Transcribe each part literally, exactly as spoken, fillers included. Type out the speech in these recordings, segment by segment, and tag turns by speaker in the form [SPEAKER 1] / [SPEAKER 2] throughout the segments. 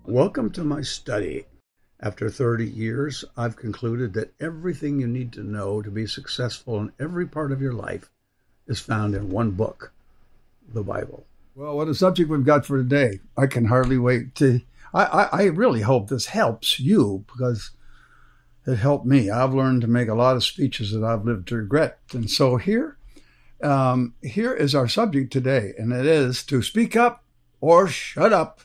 [SPEAKER 1] Welcome to my study. After thirty years, I've concluded that everything you need to know to be successful in every part of your life is found in one book, the Bible.
[SPEAKER 2] Well, what a subject we've got for today. I can hardly wait to... I, I, I really hope this helps you, because it helped me. I've learned to make a lot of speeches that I've lived to regret. And so here, um, here is our subject today, and it is to speak up or shut up.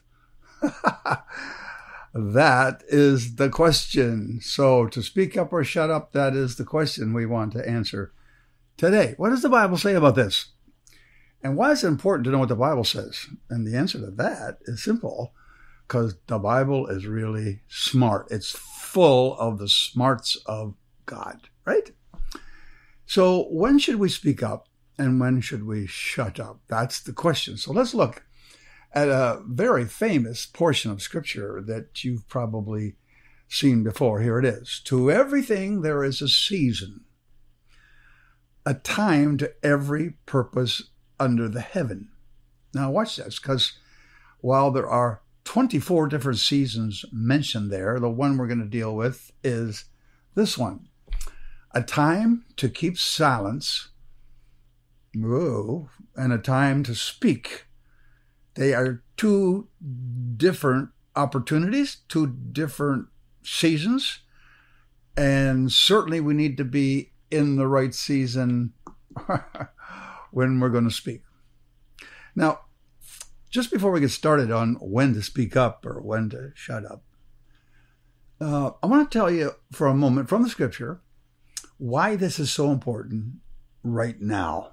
[SPEAKER 2] That is the question. So to speak up or shut up, that is the question we want to answer today. What does the Bible say about this? And why is it important to know what the Bible says? And the answer to that is simple, because the Bible is really smart. It's full of the smarts of God, right? So when should we speak up and when should we shut up? That's the question. So let's look at a very famous portion of Scripture that you've probably seen before. Here it is. To everything there is a season, a time to every purpose under the heaven. Now watch this, because while there are twenty-four different seasons mentioned there, the one we're going to deal with is this one. A time to keep silence, whoa, and a time to speak. They are two different opportunities, two different seasons, and certainly we need to be in the right season when we're going to speak. Now, just before we get started on when to speak up or when to shut up, uh, I want to tell you for a moment from the Scripture why this is so important right now.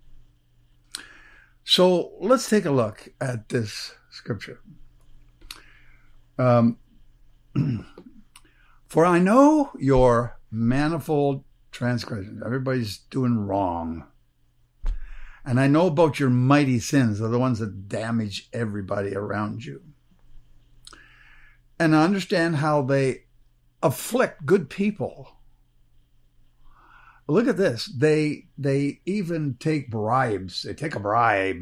[SPEAKER 2] So let's take a look at this Scripture. Um, For I know your manifold transgressions. Everybody's doing wrong. And I know about your mighty sins. They're the ones that damage everybody around you. And I understand how they afflict good people. Look at this. They they even take bribes. They take a bribe.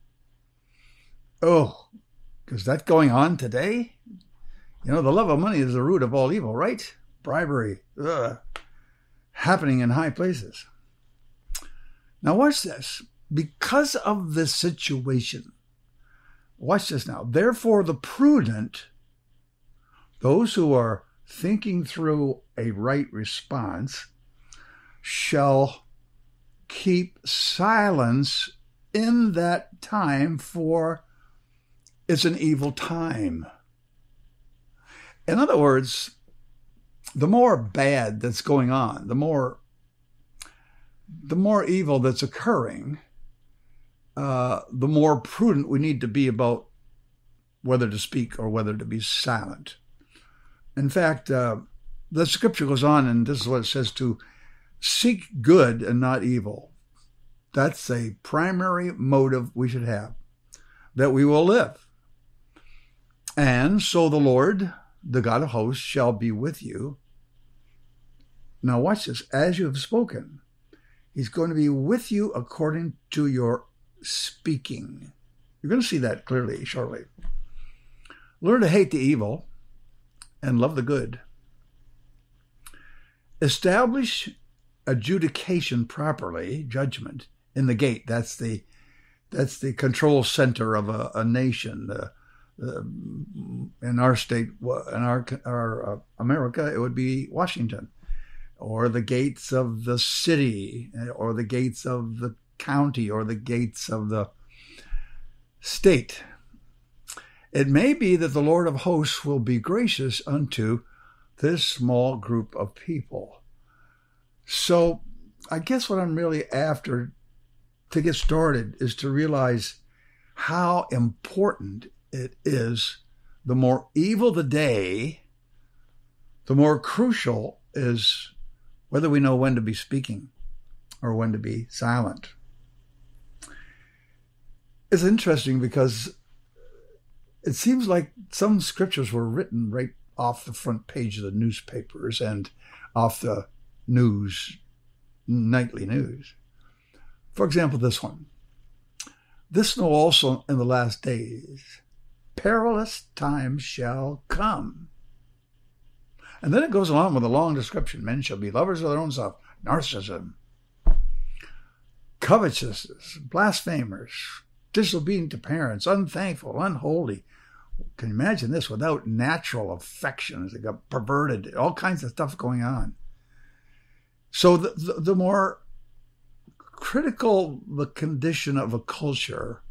[SPEAKER 2] Oh, is that going on today? You know, the love of money is the root of all evil, right? Bribery. Ugh. Happening in high places. Now watch this. Because of this situation, watch this now. Therefore, the prudent, those who are thinking through a right response, shall keep silence in that time, for it's an evil time. In other words, the more bad that's going on, the more the more evil that's occurring, uh, the more prudent we need to be about whether to speak or whether to be silent. In fact, uh, the Scripture goes on, and this is what it says, to seek good and not evil. That's a primary motive we should have, that we will live. And so the Lord, the God of hosts, shall be with you. Now watch this. As you have spoken, he's going to be with you according to your speaking. You're going to see that clearly shortly. Learn to hate the evil and love the good. Establish adjudication properly, judgment, in the gate. That's the that's the control center of a, a nation. Uh, uh, in our state, in our, our uh, America, it would be Washington, or the gates of the city, or the gates of the county, or the gates of the state. It may be that the Lord of hosts will be gracious unto this small group of people. So I guess what I'm really after to get started is to realize how important it is. The more evil the day, the more crucial is whether we know when to be speaking or when to be silent. It's interesting because it seems like some scriptures were written right off the front page of the newspapers and off the news, nightly news. For example, this one. This know also in the last days, perilous times shall come. And then it goes along with a long description. Men shall be lovers of their own self, narcissism, covetousness, blasphemers, disobedient to parents, unthankful, unholy. Can you imagine this? Without natural affections, they got perverted, all kinds of stuff going on. So the, the, the more critical the condition of a culture,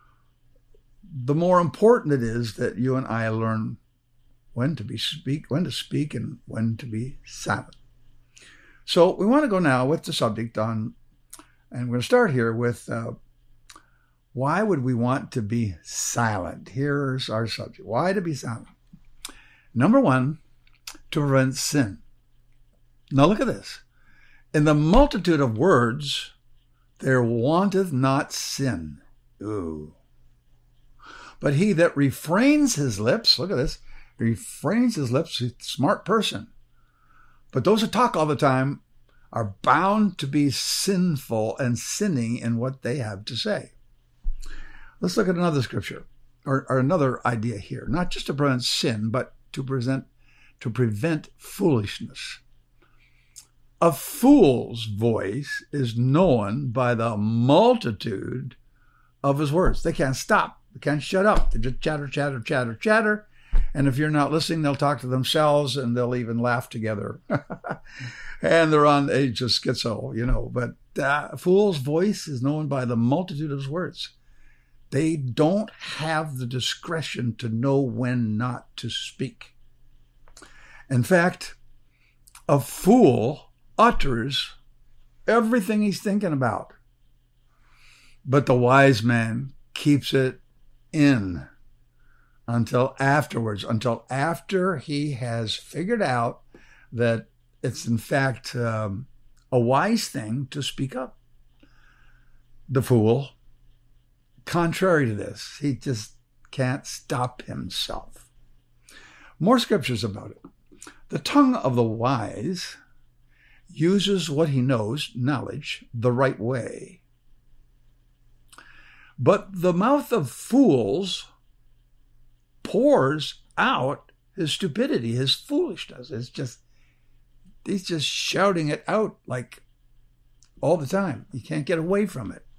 [SPEAKER 2] the more important it is that you and I learn when to be speak, when to speak, and when to be silent. So we want to go now with the subject on, and we're going to start here with uh, why would we want to be silent? Here's our subject. Why to be silent? Number one, to prevent sin. Now look at this. In the multitude of words, there wanteth not sin. Ooh. But he that refrains his lips, look at this, refrains his lips, he's a smart person. But those who talk all the time are bound to be sinful and sinning in what they have to say. Let's look at another scripture, or, or another idea here. Not just to prevent sin, but to present, to prevent foolishness. A fool's voice is known by the multitude of his words. They can't stop. They can't shut up. They just chatter, chatter, chatter, chatter. And if you're not listening, they'll talk to themselves and they'll even laugh together. And they're on the age of schizo, you know. But uh, a fool's voice is known by the multitude of his words. They don't have the discretion to know when not to speak. In fact, a fool utters everything he's thinking about. But the wise man keeps it in until afterwards, until after he has figured out that it's in fact um, a wise thing to speak up. The fool, contrary to this, he just can't stop himself. More scriptures about it. The tongue of the wise uses what he knows, knowledge, the right way. But the mouth of fools pours out his stupidity, his foolishness. It's just, he's just shouting it out like all the time. You can't get away from it.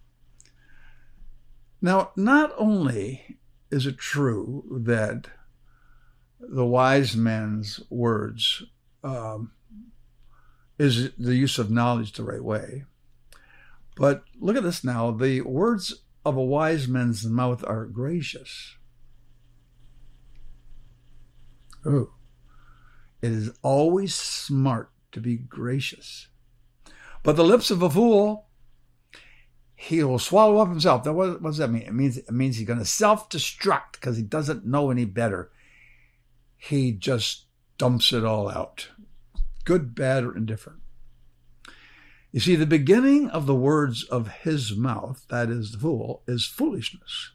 [SPEAKER 2] Now, not only is it true that the wise man's words um, is the use of knowledge the right way, but look at this now. The words of a wise man's mouth are gracious. Oh, it is always smart to be gracious. But the lips of a fool, he will swallow up himself. Now, what, what does that mean? It means, it means he's going to self-destruct because he doesn't know any better. He just dumps it all out. Good, bad, or indifferent. You see, the beginning of the words of his mouth, that is the fool, is foolishness.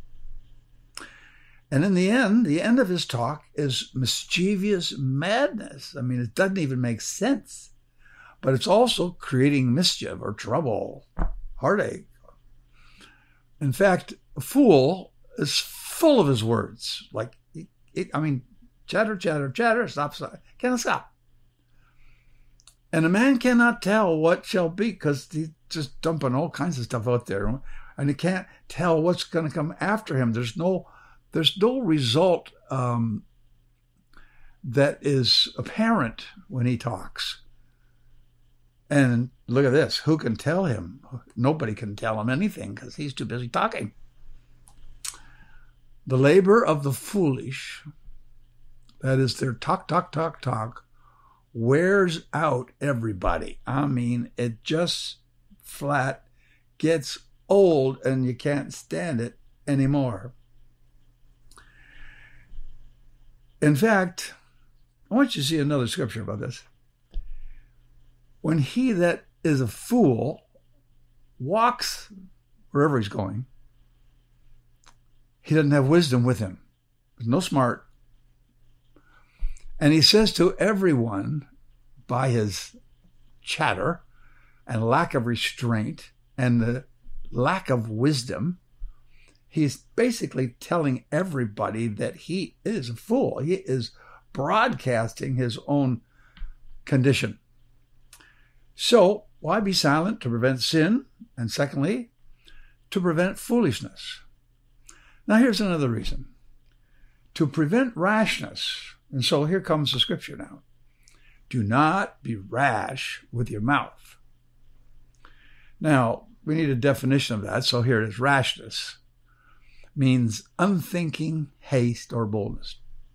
[SPEAKER 2] And in the end, the end of his talk is mischievous madness. I mean, it doesn't even make sense. But it's also creating mischief or trouble, heartache. In fact, a fool is full of his words. Like, it, it, I mean, chatter, chatter, chatter, stop, stop. Can't stop. And a man cannot tell what shall be because he's just dumping all kinds of stuff out there. And he can't tell what's going to come after him. There's no there's no result um, that is apparent when he talks. And look at this. Who can tell him? Nobody can tell him anything because he's too busy talking. The labor of the foolish, that is their talk, talk, talk, talk, wears out everybody. I mean, it just flat gets old and you can't stand it anymore. In fact, I want you to see another scripture about this. When he that is a fool walks wherever he's going, he doesn't have wisdom with him. There's no smart. And he says to everyone, by his chatter and lack of restraint and the lack of wisdom, he's basically telling everybody that he is a fool. He is broadcasting his own condition. So, why be silent? To prevent sin. And secondly, to prevent foolishness. Now, here's another reason. To prevent rashness. And so here comes the scripture now. Do not be rash with your mouth. Now, we need a definition of that. So here it is. Rashness means unthinking haste or boldness.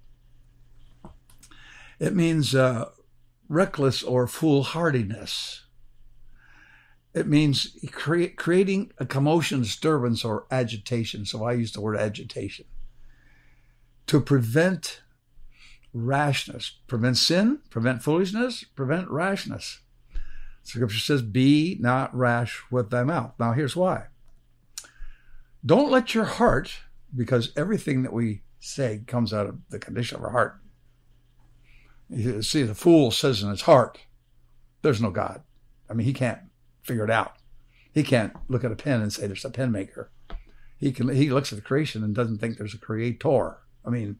[SPEAKER 2] It means uh, reckless or foolhardiness. It means cre- creating a commotion, disturbance, or agitation. So I use the word agitation. To prevent rashness. Prevent sin, prevent foolishness, prevent rashness. Scripture says, be not rash with thy mouth. Now here's why. Don't let your heart, because everything that we say comes out of the condition of our heart. You see, the fool says in his heart, there's no God. I mean, he can't figure it out. He can't look at a pen and say there's a pen maker. He can. He looks at the creation and doesn't think there's a creator. I mean,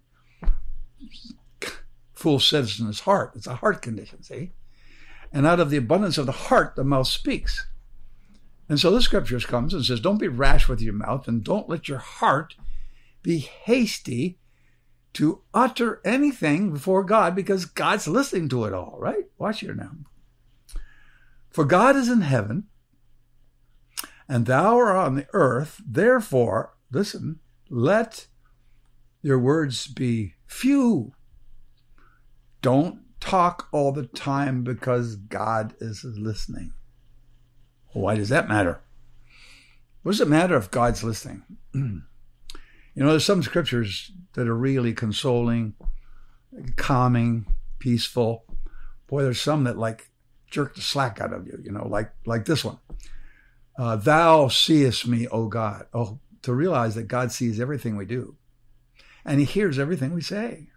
[SPEAKER 2] fool says in his heart. It's a heart condition, see? And out of the abundance of the heart, the mouth speaks. And so the scriptures comes and says, don't be rash with your mouth, and don't let your heart be hasty to utter anything before God, because God's listening to it all, right? Watch here now. For God is in heaven, and thou art on the earth. Therefore, listen, let your words be few. Don't talk all the time because God is listening. Why does that matter? What does it matter if God's listening? You know, there's some scriptures that are really consoling, calming, peaceful. Boy, there's some that like jerk the slack out of you, you know, like like this one. Uh, Thou seest me, O God. Oh, to realize that God sees everything we do. And he hears everything we say.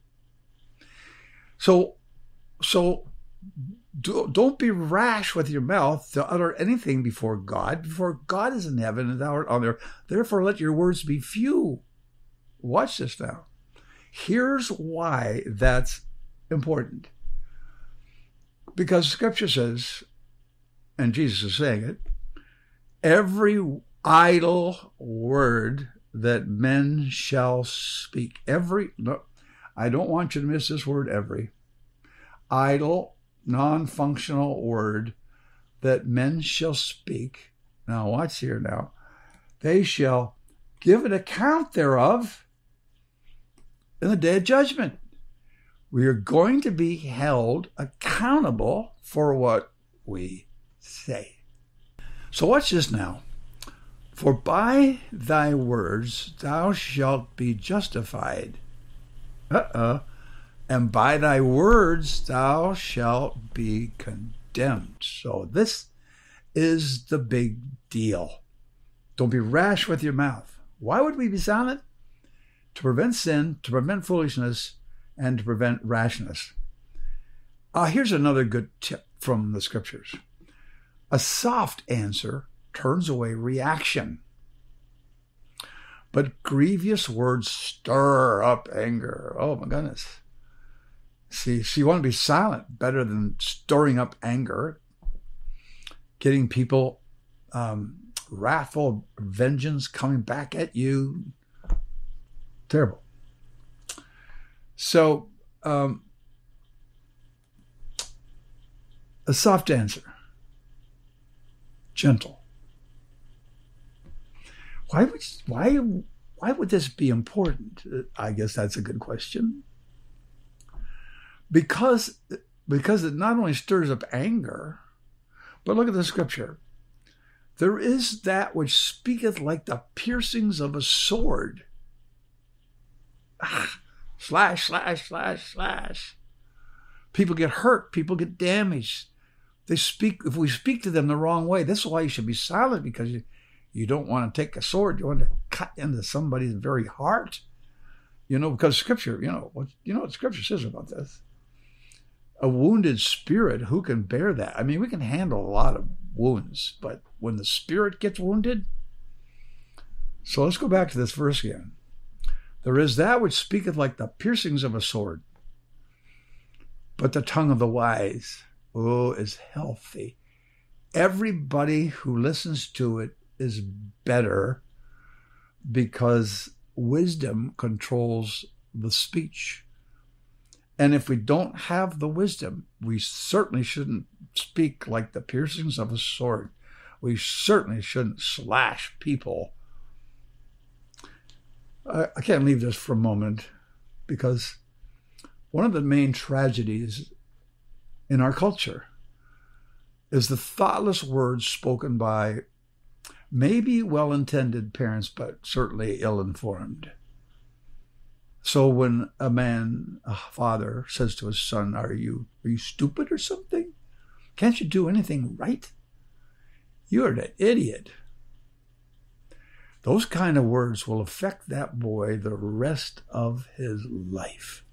[SPEAKER 2] So, so do, don't be rash with your mouth to utter anything before God, before God is in heaven and thou art on earth. Therefore, let your words be few. Watch this now. Here's why that's important. Because Scripture says, and Jesus is saying it, every idle word that men shall speak. Every, no, I don't want you to miss this word, every. Idle, non-functional word that men shall speak. Now watch here now. They shall give an account thereof in the day of judgment. We are going to be held accountable for what we say. So watch this now. For by thy words thou shalt be justified. Uh-uh. And by thy words thou shalt be condemned. So this is the big deal. Don't be rash with your mouth. Why would we be silent? To prevent sin, to prevent foolishness, and to prevent rashness. Uh, here's another good tip from the scriptures. A soft answer turns away reaction, but grievous words stir up anger. Oh my goodness. See, so you want to be silent better than stirring up anger, getting people um, wrathful, vengeance coming back at you. Terrible. So, um, a soft answer, gentle. Why would why why would this be important? I guess that's a good question. Because because it not only stirs up anger, but look at the scripture. There is that which speaketh like the piercings of a sword. Ah, slash, slash, slash, slash. People get hurt. People get damaged. They speak. If we speak to them the wrong way, this is why you should be silent, because you, you don't want to take a sword. You want to cut into somebody's very heart. You know, because Scripture, you know, what you know what Scripture says about this. A wounded spirit, who can bear that? I mean, we can handle a lot of wounds, but when the spirit gets wounded, So let's go back to this verse again. There is that which speaketh like the piercings of a sword, but the tongue of the wise, oh, is healthy. Everybody who listens to it is better because wisdom controls the speech. And if we don't have the wisdom, we certainly shouldn't speak like the piercings of a sword. We certainly shouldn't slash people. I, I can't leave this for a moment because one of the main tragedies in our culture is the thoughtless words spoken by maybe well-intended parents, but certainly ill-informed. So when a man, a father, says to his son, are you, are you stupid or something? Can't you do anything right? You're an idiot. Those kind of words will affect that boy the rest of his life.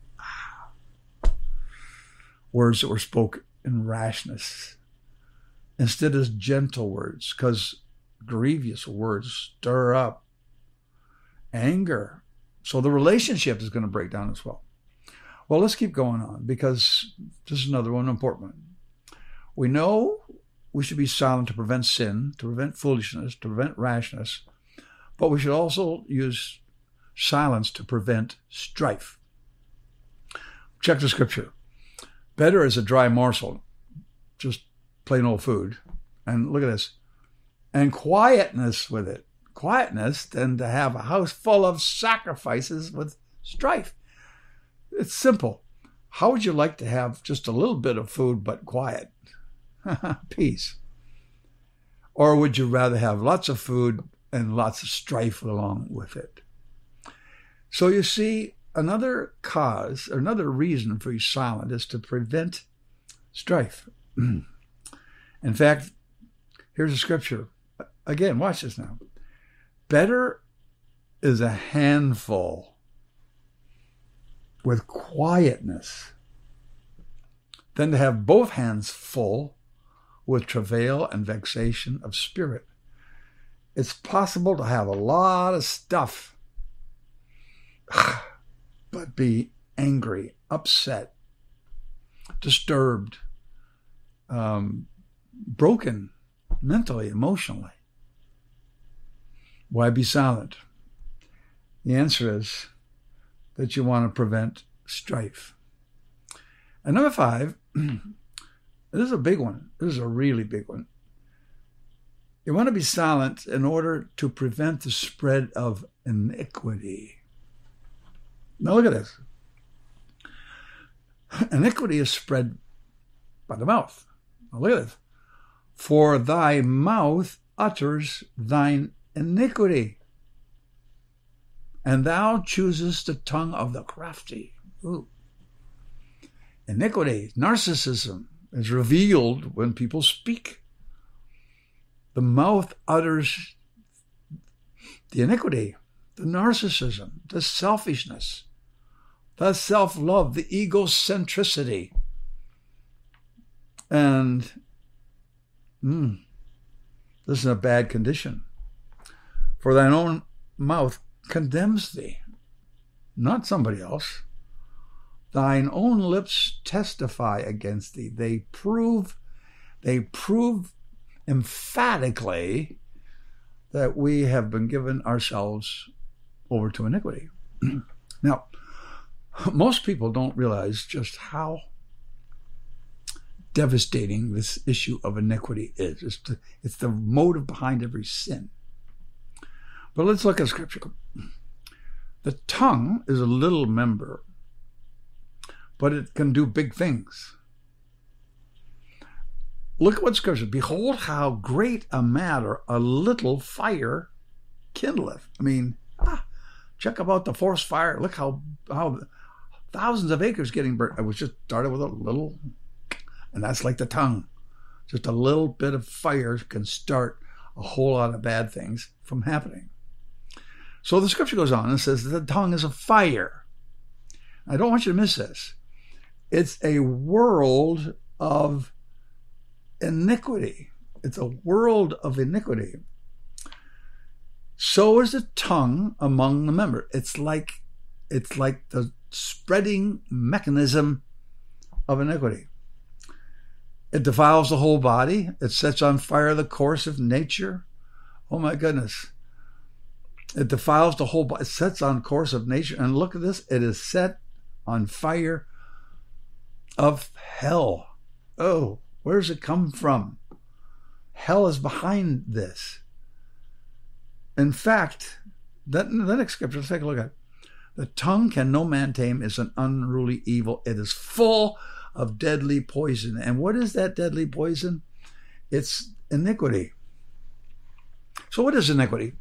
[SPEAKER 2] Words that were spoken in rashness instead of gentle words, because grievous words stir up anger. So the relationship is going to break down as well. Well, let's keep going on because this is another one, important one. We know we should be silent to prevent sin, to prevent foolishness, to prevent rashness, but we should also use silence to prevent strife. Check the scripture. Better is a dry morsel, just plain old food. And look at this. And quietness with it. Quietness than to have a house full of sacrifices with strife. It's simple. How would you like to have just a little bit of food but quiet? Peace. Or would you rather have lots of food and lots of strife along with it? So you see, another cause, another reason for you silent is to prevent strife. In fact, here's a scripture. Again, watch this now. Better is a handful with quietness than to have both hands full with travail and vexation of spirit. It's possible to have a lot of stuff, but be angry, upset, disturbed, um, broken mentally, emotionally. Why be silent? The answer is that you want to prevent strife. And number five, this is a big one. This is a really big one. You want to be silent in order to prevent the spread of iniquity. Now look at this. Iniquity is spread by the mouth. Now look at this. For thy mouth utters thine iniquity, and thou choosest the tongue of the crafty. Ooh. Iniquity, narcissism, is revealed when people speak. The mouth utters the iniquity, the narcissism, the selfishness, the self-love, the egocentricity. And mm, this is a bad condition. For thine own mouth condemns thee, not somebody else. Thine own lips testify against thee. They prove, they prove emphatically that we have been given ourselves over to iniquity. Now, most people don't realize just how devastating this issue of iniquity is. It's the, it's the motive behind every sin. But let's look at scripture. The tongue is a little member, but it can do big things. Look at what scripture. Behold how great a matter a little fire kindleth. I mean, ah, check about the forest fire. Look how how thousands of acres getting burnt. It was just started with a little, and that's like the tongue. Just a little bit of fire can start a whole lot of bad things from happening. So the scripture goes on and says that the tongue is a fire. I don't want you to miss this. It's a world of iniquity. It's a world of iniquity. So is the tongue among the members. It's like, it's like the spreading mechanism of iniquity. It defiles the whole body. It sets on fire the course of nature. Oh my goodness. It defiles the whole body. It sets on course of nature. And look at this. It is set on fire of hell. Oh, where does it come from? Hell is behind this. In fact, that, the next scripture, let's take a look at it. The tongue can no man tame, is an unruly evil. It is full of deadly poison. And what is that deadly poison? It's iniquity. So what is iniquity?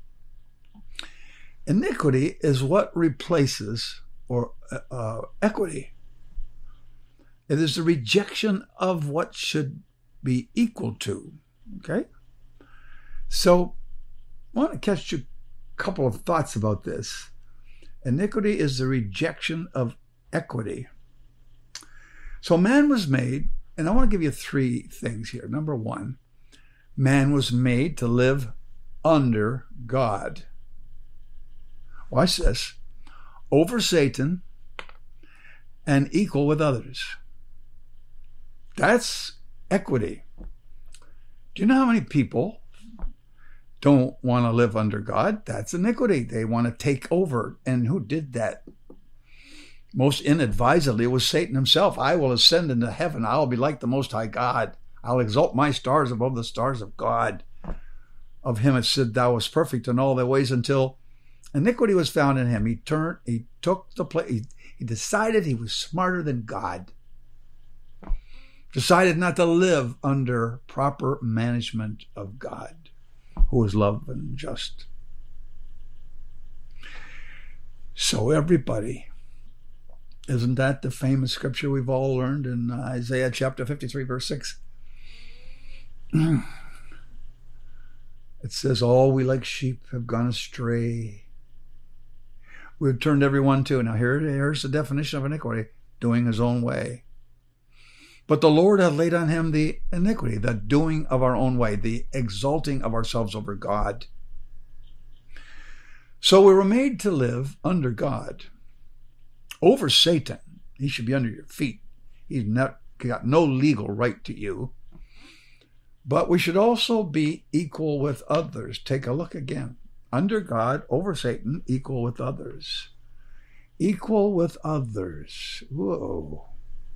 [SPEAKER 2] Iniquity is what replaces or uh, equity. It is the rejection of what should be equal to. Okay? So I want to catch you a couple of thoughts about this. Iniquity is the rejection of equity. So man was made, and I want to give you three things here. Number one, man was made to live under God. Watch this. Over Satan and equal with others. That's equity. Do you know how many people don't want to live under God? That's iniquity. They want to take over. And who did that? Most inadvisedly was Satan himself. I will ascend into heaven. I will be like the Most High God. I'll exalt my stars above the stars of God. Of him it said, thou wast perfect in all thy ways, until iniquity was found in him. He turned, he took the place, he, he decided he was smarter than God. Decided not to live under proper management of God, who is love and just. So everybody, isn't that the famous scripture we've all learned in Isaiah chapter fifty-three, verse six? It says, all we like sheep have gone astray. We've turned everyone to, now here, here's the definition of iniquity, doing his own way. But the Lord hath laid on him the iniquity, the doing of our own way, the exalting of ourselves over God. So we were made to live under God. Over Satan, he should be under your feet. He's not got no legal right to you. But we should also be equal with others. Take a look again. Under God, over Satan, equal with others. Equal with others. Whoa.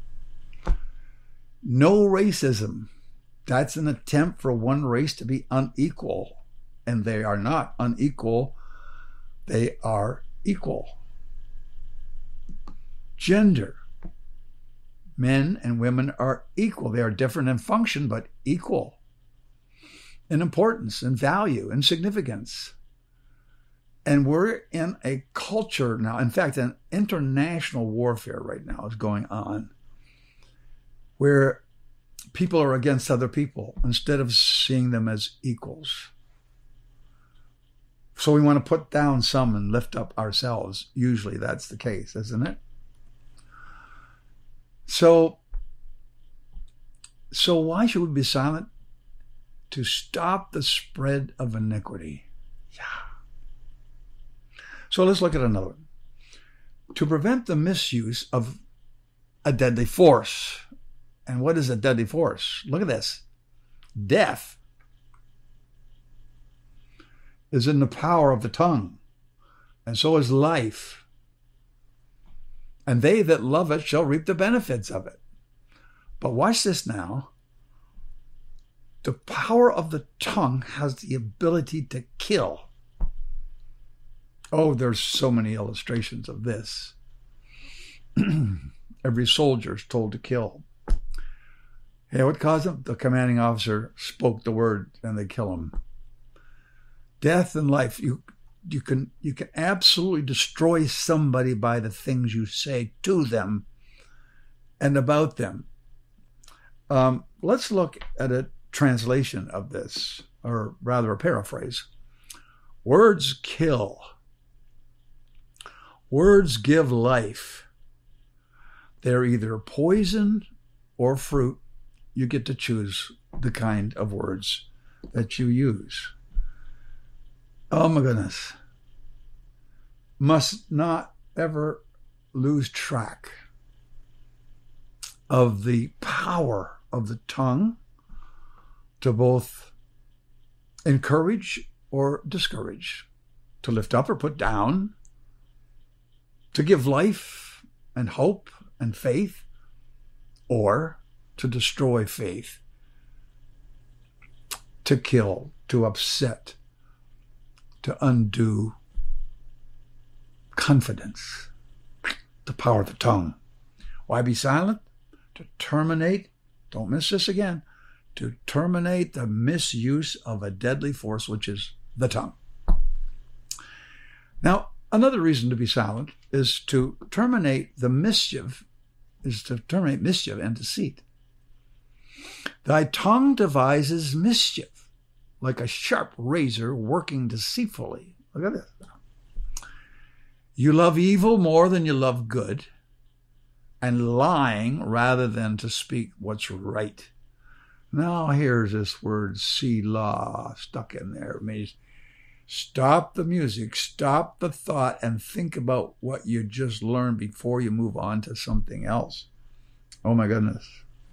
[SPEAKER 2] No racism. That's an attempt for one race to be unequal. And they are not unequal. They are equal. Gender. Men and women are equal. They are different in function, but equal in importance and value and significance. And we're in a culture now, in fact, an international warfare right now is going on, where people are against other people instead of seeing them as equals. So we want to put down some and lift up ourselves. Usually that's the case, isn't it? So, so why should we be silent? To stop the spread of iniquity. Yeah. So let's look at another one. To prevent the misuse of a deadly force. And what is a deadly force? Look at this. Death is in the power of the tongue, and so is life. And they that love it shall reap the benefits of it. But watch this now. The power of the tongue has the ability to kill. Oh, there's so many illustrations of this. Every soldier is told to kill. Hey, what caused them? The commanding officer spoke the word and they kill him. Death and life. You you can you can absolutely destroy somebody by the things you say to them and about them. Um, let's look at a translation of this, or rather a paraphrase. Words kill. Words give life. They're either poison or fruit. You get to choose the kind of words that you use. Oh my goodness. Must not ever lose track of the power of the tongue to both encourage or discourage, to lift up or put down, to give life and hope and faith, or to destroy faith, to kill, to upset, to undo confidence. The power of the tongue. Why be silent? To terminate, don't miss this again, to terminate the misuse of a deadly force, which is the tongue. Now, another reason to be silent is to terminate the mischief, is to terminate mischief and deceit. Thy tongue devises mischief, like a sharp razor working deceitfully. Look at this. You love evil more than you love good, and lying rather than to speak what's right. Now here's this word Selah stuck in there. It means stop the music, stop the thought, and think about what you just learned before you move on to something else. Oh my goodness.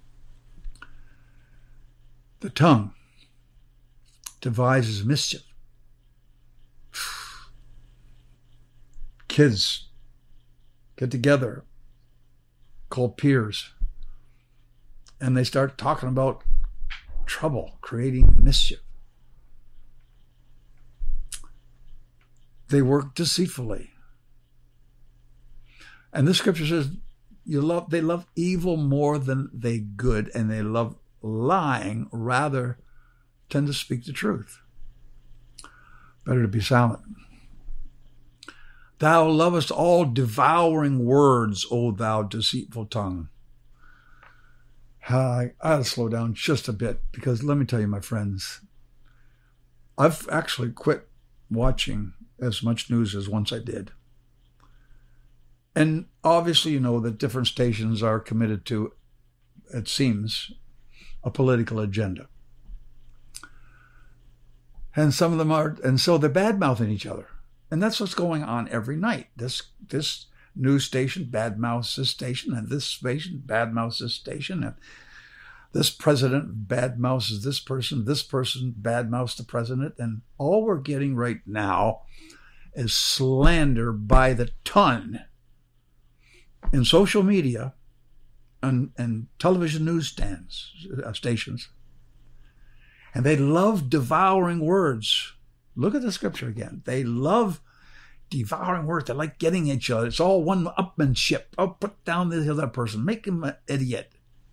[SPEAKER 2] The tongue devises mischief. Kids get together, called peers, and they start talking about trouble, creating mischief. They work deceitfully. And this scripture says you love they love evil more than they good, and they love lying rather than to speak the truth. Better to be silent. Thou lovest all devouring words, O thou deceitful tongue. I ought to slow down just a bit, because let me tell you, my friends, I've actually quit watching as much news as once I did. And obviously, you know that different stations are committed to, it seems, a political agenda. And some of them are, and so they're bad-mouthing each other. And that's what's going on every night. This this news station badmouths this station, and this station badmouths this station, and this president badmouths this person, this person badmouths the president, and all we're getting right now is slander by the ton in social media and, and television newsstands, uh, stations. And they love devouring words. Look at the scripture again. They love devouring words. They like getting each other. It's all one upmanship. Oh, put down the other person. Make him an idiot.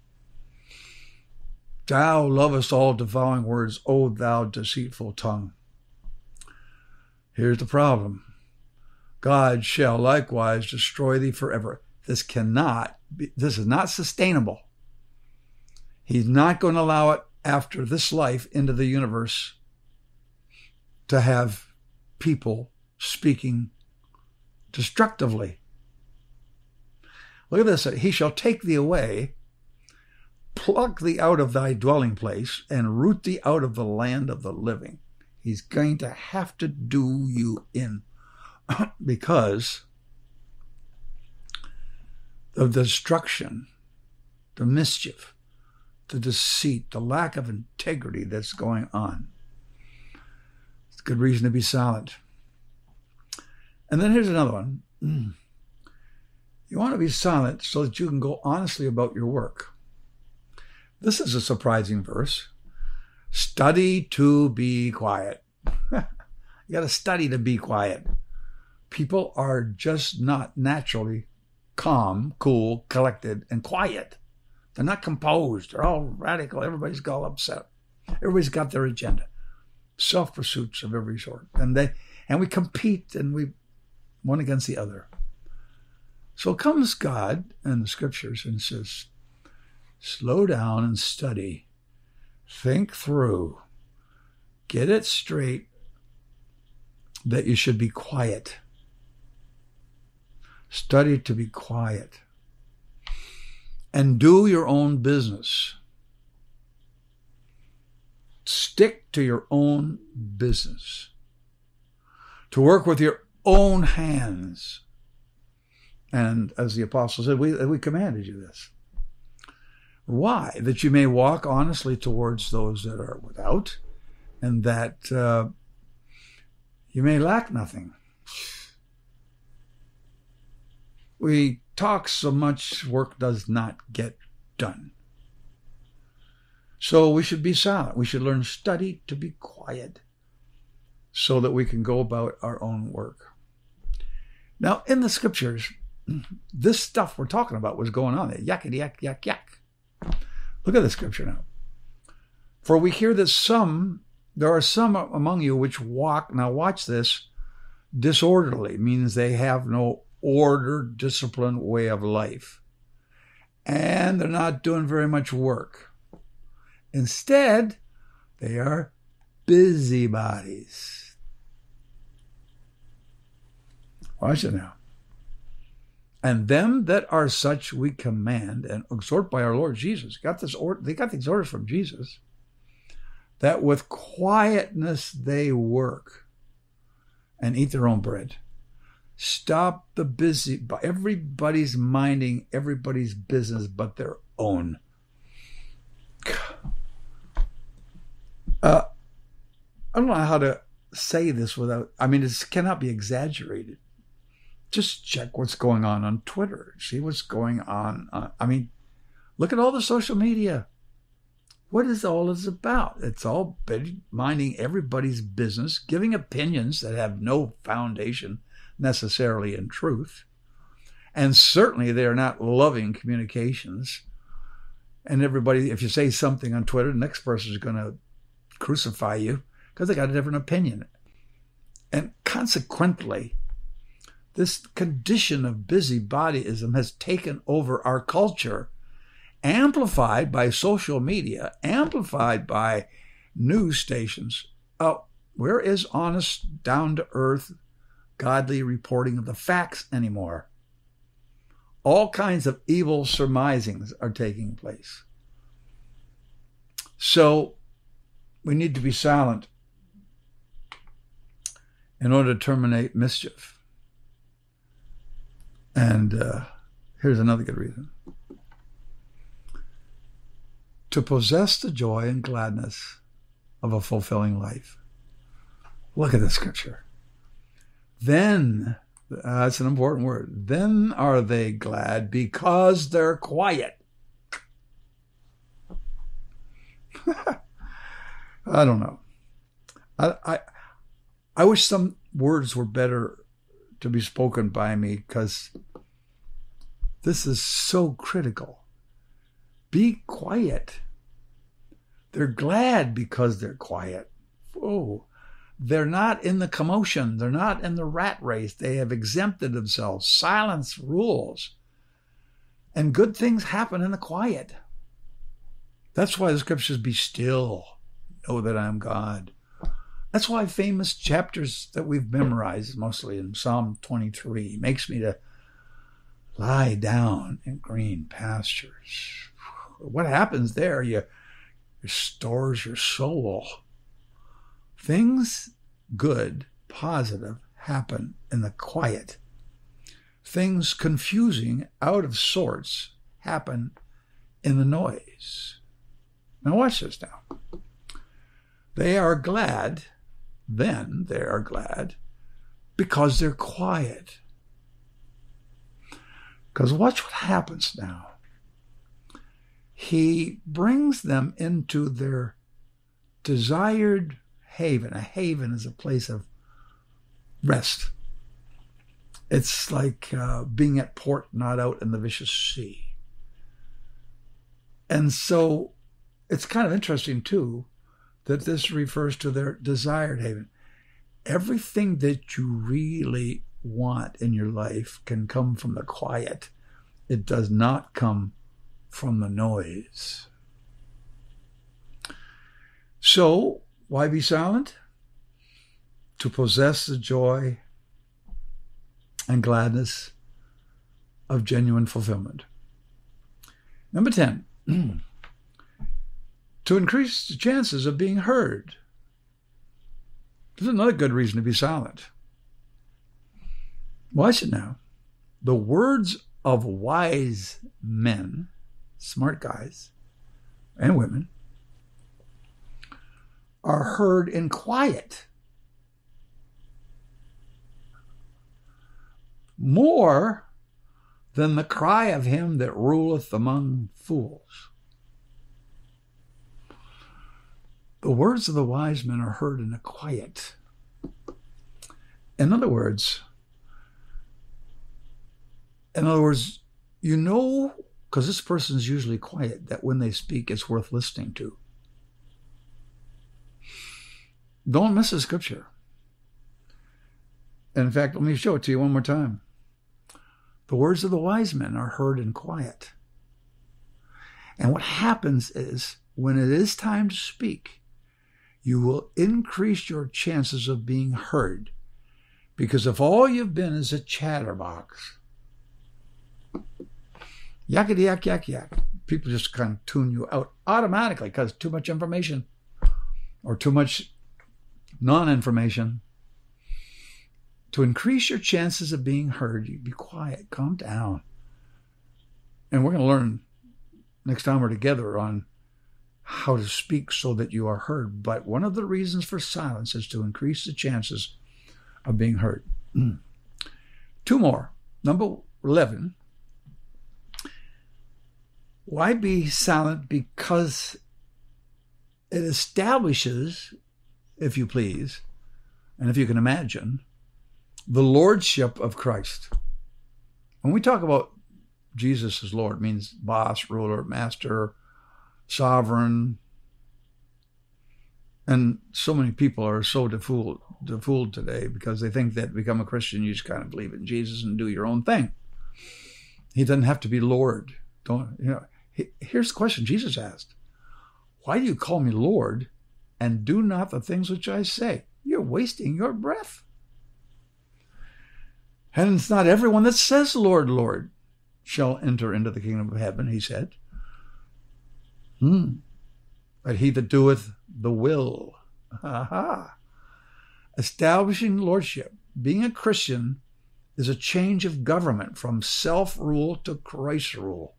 [SPEAKER 2] Thou lovest all devouring words, O thou deceitful tongue. Here's the problem. God shall likewise destroy thee forever. This cannot be, this is not sustainable. He's not going to allow it after this life into the universe to have people speaking destructively. Look at this. He shall take thee away, pluck thee out of thy dwelling place, and root thee out of the land of the living. He's going to have to do you in because of the destruction, the mischief, the deceit, the lack of integrity that's going on. It's a good reason to be silent. And then here's another one. You want to be silent so that you can go honestly about your work. This is a surprising verse. Study to be quiet. You got to study to be quiet. People are just not naturally calm, cool, collected, and quiet. They're not composed. They're all radical. Everybody's all upset. Everybody's got their agenda. Self-pursuits of every sort. And they and we compete, and we one against the other. So comes God in the scriptures and says, slow down and study. Think through. Get it straight that you should be quiet. Study to be quiet. And do your own business. Stick to your own business. to work with your own hands. And as the apostle said, we, we commanded you this. Why? That you may walk honestly towards those that are without, and that uh, you may lack nothing. We talk so much, work does not get done. So we should be silent. We should learn to study to be quiet so that we can go about our own work. Now, in the scriptures, this stuff we're talking about was going on there. Yakety yak, yak, yak. Look at the scripture now. For we hear that some, there are some among you which walk, now watch this, disorderly, means they have no ordered, disciplined way of life. And they're not doing very much work. Instead, they are busybodies. Watch it now. And them that are such we command and exhort by our Lord Jesus. Got this order, they got these orders from Jesus, that with quietness they work and eat their own bread. Stop the busy. Everybody's minding everybody's business but their own. Uh, I don't know how to say this without, I mean, it cannot be exaggerated. Just check what's going on on Twitter. See what's going on. on I mean, look at all the social media. What is all this about? It's all minding everybody's business, giving opinions that have no foundation necessarily in truth. And certainly they are not loving communications. And everybody, if you say something on Twitter, the next person is going to crucify you because they got a different opinion. And consequently, this condition of busybodyism has taken over our culture, amplified by social media, amplified by news stations. Oh, where is honest, down-to-earth, godly reporting of the facts anymore? All kinds of evil surmisings are taking place. So we need to be silent in order to terminate mischief. And uh, here's another good reason. To possess the joy and gladness of a fulfilling life. Look at the scripture. Then, uh, that's an important word, then are they glad because they're quiet. I don't know. I, I I wish some words were better to be spoken by me, because this is so critical. Be quiet. They're glad because they're quiet. Oh, they're not in the commotion. They're not in the rat race. They have exempted themselves. Silence rules. And good things happen in the quiet. That's why the scriptures, be still, know that I am God. That's why famous chapters that we've memorized, mostly in Psalm twenty-three, makes me to lie down in green pastures. What happens there? You restores your soul. Things good, positive, happen in the quiet. Things confusing, out of sorts, happen in the noise. Now watch this now. They are glad, then they are glad, because they're quiet. Because watch what happens now. He brings them into their desired haven. A haven is a place of rest. It's like uh, being at port, not out in the vicious sea. And so it's kind of interesting, too, that this refers to their desired haven. Everything that you really want in your life can come from the quiet. It does not come from the noise. So, why be silent? To possess the joy and gladness of genuine fulfillment. Number ten, to increase the chances of being heard. This is another good reason to be silent. Watch it now. The words of wise men, smart guys and women, are heard in quiet more than the cry of him that ruleth among fools. The words of the wise men are heard in the quiet. In other words, in other words, you know, because this person is usually quiet, that when they speak, it's worth listening to. Don't miss the scripture. In fact, let me show it to you one more time. The words of the wise men are heard in quiet. And what happens is, when it is time to speak, you will increase your chances of being heard. Because if all you've been is a chatterbox, yakety yak yak yak, people just kind of tune you out automatically because too much information or too much non-information. To increase your chances of being heard, you be quiet, calm down. And we're going to learn next time we're together on how to speak so that you are heard. But one of the reasons for silence is to increase the chances of being heard. Two more. Number eleven. Why be silent? Because it establishes, if you please, and if you can imagine, the lordship of Christ. When we talk about Jesus as Lord, it means boss, ruler, master, sovereign. And so many people are so defooled, defooled today because they think that to become a Christian, you just kind of believe in Jesus and do your own thing. He doesn't have to be Lord. Don't, you know, here's the question Jesus asked. Why do you call me Lord and do not the things which I say? You're wasting your breath. And it's not everyone that says, Lord, Lord, shall enter into the kingdom of heaven, he said. Hmm. But he that doeth the will. Aha. Establishing lordship. Being a Christian is a change of government from self-rule to Christ rule.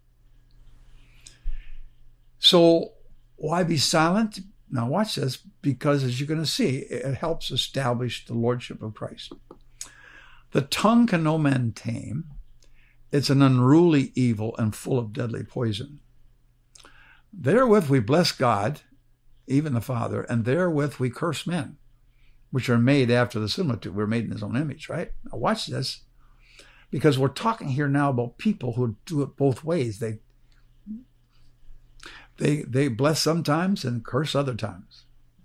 [SPEAKER 2] So why be silent? Now watch this, because as you're going to see, it helps establish the lordship of Christ. The tongue can no man tame. It's an unruly evil and full of deadly poison. Therewith we bless God, even the Father, and therewith we curse men, which are made after the similitude. We're made in his own image, right? Now watch this, because we're talking here now about people who do it both ways. They they they bless sometimes and curse other times.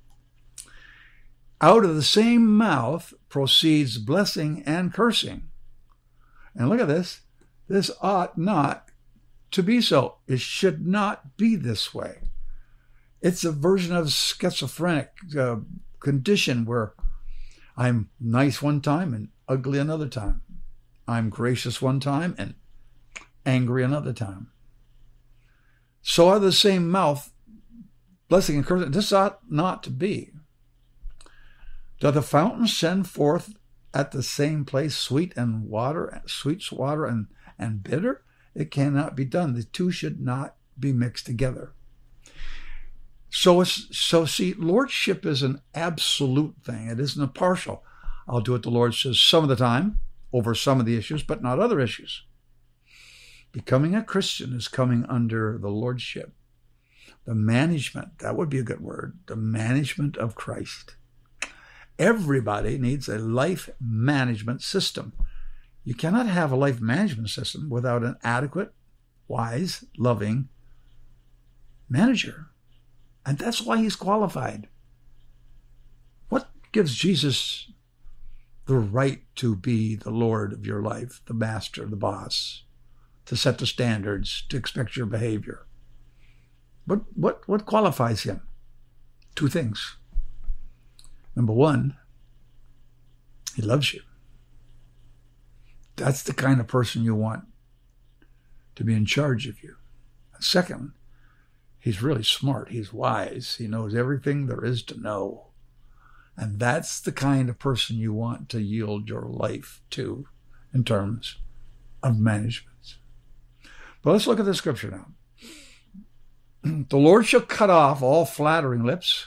[SPEAKER 2] Out of the same mouth proceeds blessing and cursing. And look at this. This ought not to be so. It should not be this way. It's a version of schizophrenic uh, condition where I'm nice one time and ugly another time. I'm gracious one time and angry another time. So out of the same mouth, blessing and cursing. This ought not to be. Doth the fountain send forth at the same place sweet and water, sweet water and, and bitter? It cannot be done. The two should not be mixed together. So, it's, so see, lordship is an absolute thing. It isn't a partial. I'll do what the Lord says some of the time over some of the issues, but not other issues. Becoming a Christian is coming under the lordship, the management, that would be a good word, the management of Christ. Everybody needs a life management system. You cannot have a life management system without an adequate, wise, loving manager. And that's why he's qualified. What gives Jesus the right to be the Lord of your life, the master, the boss, to set the standards, to expect your behavior? What, what, what qualifies him? Two things. Number one, he loves you. That's the kind of person you want to be in charge of you. And second, he's really smart. He's wise. He knows everything there is to know. And that's the kind of person you want to yield your life to in terms of management. But let's look at the scripture now. The Lord shall cut off all flattering lips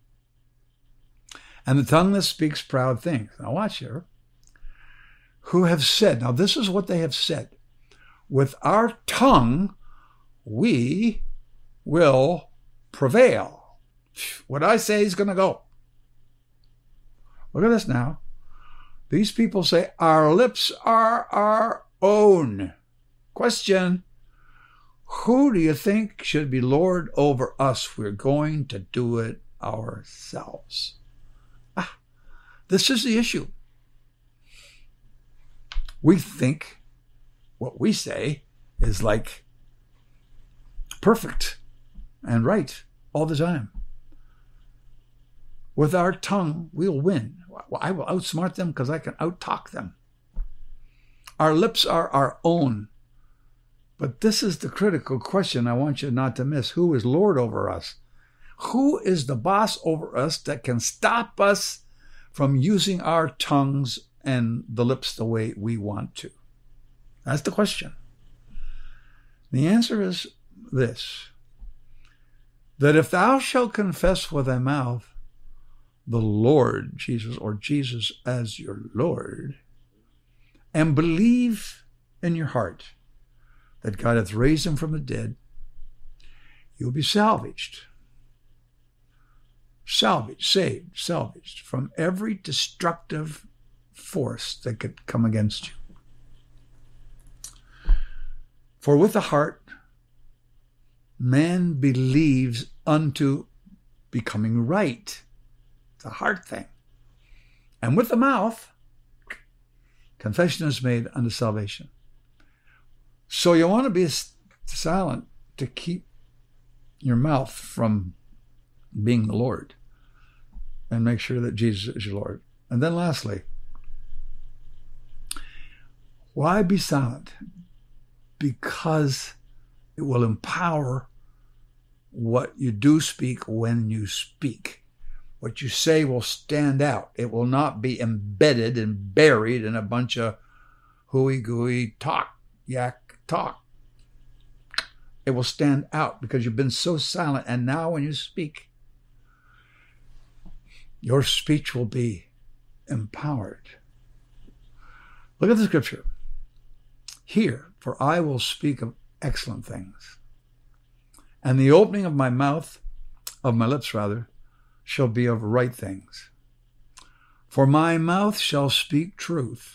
[SPEAKER 2] and the tongue that speaks proud things. Now watch here. Who have said, now this is what they have said, with our tongue we will prevail. What I say is going to go. Look at this now. These people say, our lips are our own. Question, who do you think should be Lord over us? We're going to do it ourselves. Ah, this is the issue. We think what we say is like perfect and right all the time. With our tongue, we'll win. I will outsmart them because I can out-talk them. Our lips are our own. But this is the critical question I want you not to miss. Who is Lord over us? Who is the boss over us that can stop us from using our tongues and the lips the way we want to? That's the question. The answer is this, that if thou shalt confess with thy mouth the Lord Jesus, or Jesus as your Lord, and believe in your heart that God hath raised him from the dead, you'll be salvaged. Salvaged, saved, salvaged from every destructive force that could come against you. For with the heart, man believes unto becoming right. It's a heart thing. And with the mouth, confession is made unto salvation. So you want to be silent to keep your mouth from being the Lord and make sure that Jesus is your Lord. And then lastly, why be silent? Because it will empower what you do speak when you speak. What you say will stand out. It will not be embedded and buried in a bunch of hooey-gooey talk, yak talk. It will stand out because you've been so silent. And now when you speak, your speech will be empowered. Look at the scripture. Hear, for I will speak of excellent things. And the opening of my mouth, of my lips rather, shall be of right things. For my mouth shall speak truth.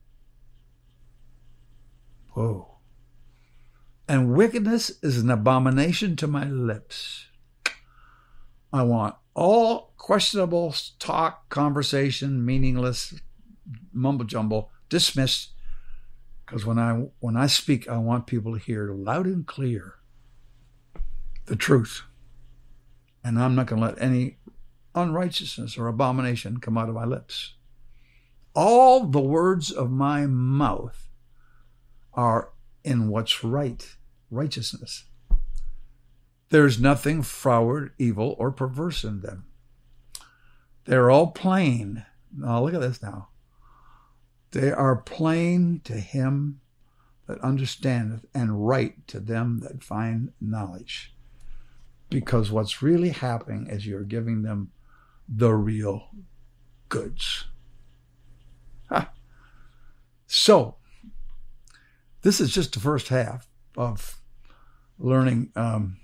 [SPEAKER 2] Whoa. And wickedness is an abomination to my lips. I want all questionable talk, conversation, meaningless, mumble jumble, dismissed. Because when I when I speak, I want people to hear loud and clear the truth. And I'm not going to let any unrighteousness or abomination come out of my lips. All the words of my mouth are in what's right, righteousness. There's nothing froward, evil, or perverse in them. They're all plain. Now look at this now. They are plain to him that understandeth, and right to them that find knowledge. Because what's really happening is you're giving them the real goods. Huh. So, this is just the first half of learning um,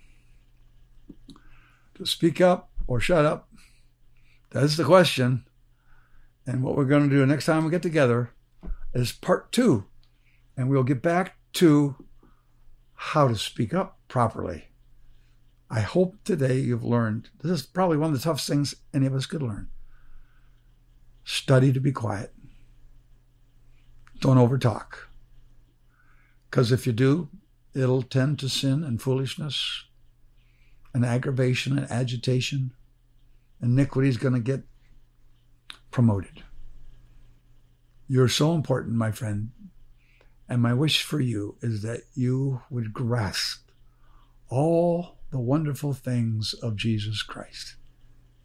[SPEAKER 2] to speak up or shut up. That's the question. And what we're going to do next time we get together is part two. And we'll get back to how to speak up properly. I hope today you've learned. This is probably one of the toughest things any of us could learn. Study to be quiet. Don't overtalk. Because if you do, it'll tend to sin and foolishness and aggravation and agitation. Iniquity is going to get promoted. You're so important, my friend. And my wish for you is that you would grasp all the wonderful things of Jesus Christ.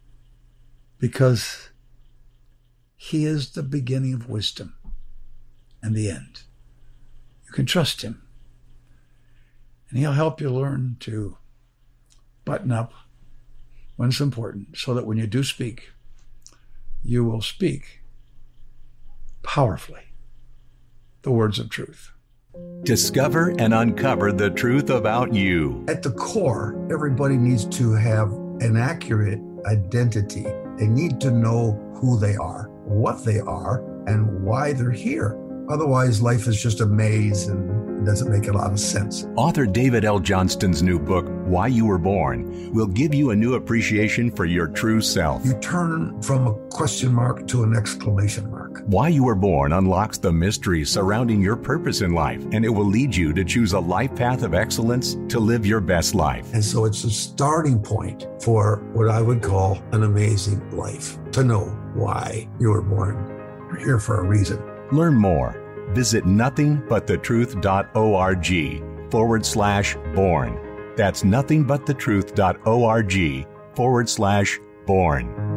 [SPEAKER 2] Because he is the beginning of wisdom. and the end. You can trust him. And he'll help you learn to button up when it's important so that when you do speak, you will speak powerfully the words of truth.
[SPEAKER 3] Discover and uncover the truth about you.
[SPEAKER 4] At the core, everybody needs to have an accurate identity. They need to know who they are, what they are, and why they're here. Otherwise, life is just a maze and it doesn't make a lot of sense.
[SPEAKER 3] Author David L. Johnston's new book, Why You Were Born, will give you a new appreciation for your true self.
[SPEAKER 4] You turn from a question mark to an exclamation mark.
[SPEAKER 3] Why You Were Born unlocks the mysteries surrounding your purpose in life, and it will lead you to choose a life path of excellence to live your best life.
[SPEAKER 4] And so it's a starting point for what I would call an amazing life, to know why you were born. You're here for a reason.
[SPEAKER 3] Learn more. Visit nothingbuttetruth.org forward slash born. That's nothingbuttetruth.org forward slash born.